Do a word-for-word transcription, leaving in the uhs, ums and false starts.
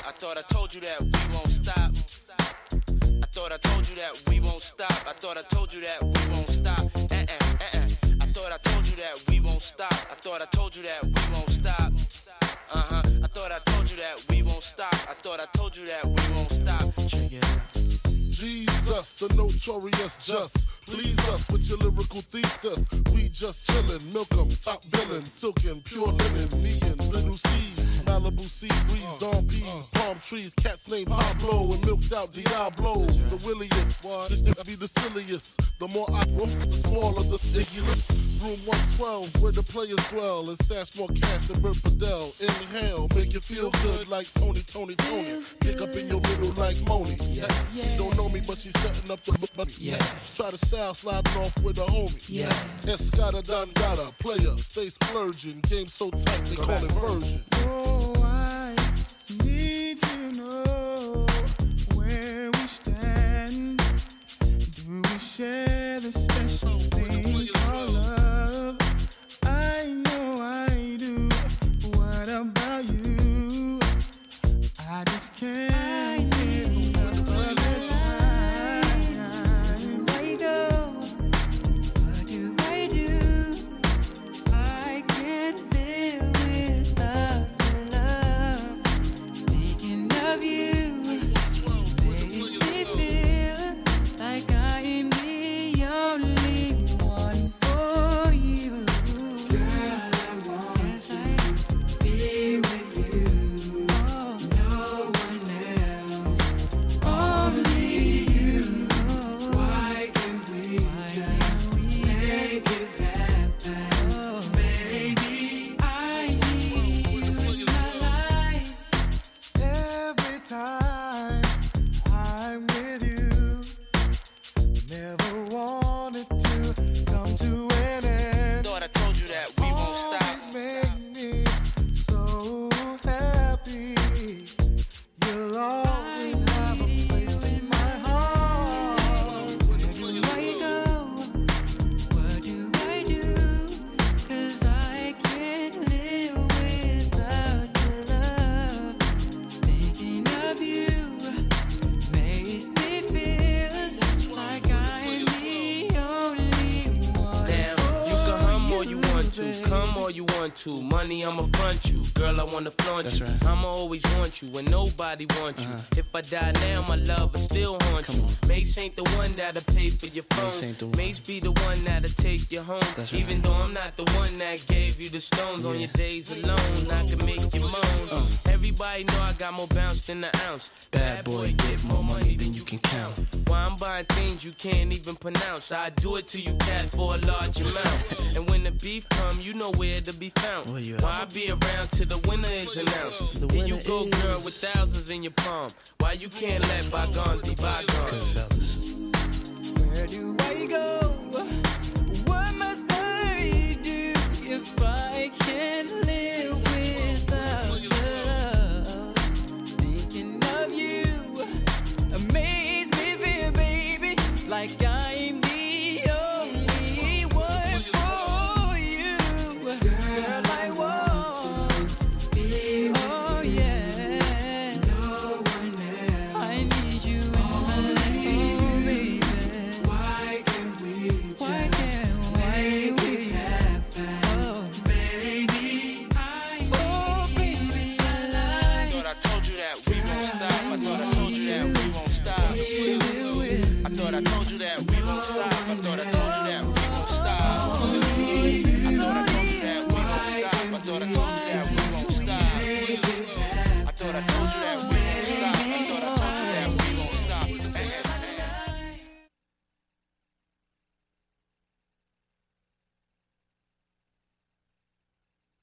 I thought I told you that we won't stop. I thought I told you that we won't stop. I thought I told you that we won't stop. Eh eh eh eh. I thought I told you that we won't stop. I thought I told you that we won't stop. Uh huh. I thought I told you that we won't stop. I thought I told you that we won't stop. Check it out. Jesus, the notorious just. Please us with your lyrical thesis. We just chillin', milk 'em, top billin', silkin', pure linen, me and little seeds, Malibu sea breeze, dawn peas, palm trees, cats named Pablo and milked out Diablo. The williest, this nigga be the silliest. The more I roof, the smaller the igulous. Room one twelve, where the players dwell and stash more cash than Bert Fidel. Inhale, make you feel good like Tony, Tony, Tony. Pick up in your middle like Moni. Yeah. She don't know me, but she's setting up the money. Yeah. Try to style sliding off with a homie. Yeah. Escada Dangada, player, stay splurging. Game so tight, they call it version. Oh, I need to know where we stand. Do we share the special thing called love? I know I do. What about you? I just can't get enough of this time. Where you go? What do I do? I can't live without your love. Thinking of you makes me feel like I am the only one for you. Girl, I want to be with you. No one else, only you. Why can't we just make it happen? Baby, I need you in my life. Every time I'm with you, never wanted to come to an end. Thought I told you that we won't stop. Always make me so happy. You'll always have a place in my heart. Where you go? What do I do? 'Cause I can't live without your love. Thinking of you makes me feel like I'm the only one. Damn, you can hum all you want to, come all you want to. Money, I'ma front you. Girl, I wanna flaunt That's you. right. I'ma always want you when nobody wants you. Uh-huh. If I die now, my love will still haunt Come you. on. Mace ain't the one that'll pay for your phone. Mace ain't the one. Mace be the one that'll take you home. That's Even right. though I'm not the one that gave you the stones on Yeah. your days alone, I can make you moan. Uh. Everybody know I got more bounce than an ounce. Bad boy, get more money than you can count. Why I'm buying things you can't even pronounce. I do it to you, cat, for a large amount. And when the beef come, you know where to be found. Where you at? Why I be around till the winner is announced? The Here you winner go, girl, is- with thousands in your palm. Why you can't let bygones be Good bygones? fellas. Where do I go? What must I do if I can't live without love? Thinking of you makes me feel, baby, like I'm the only one for you. Girl, I want to be with oh, yeah. No one else. I need you in my life, baby. Why can't we Why can't make it happen? Oh, baby, I oh, baby, I like Thought I told you that we won't stop. I thought I told you that we won't stop. I thought I told you that we won't stop. I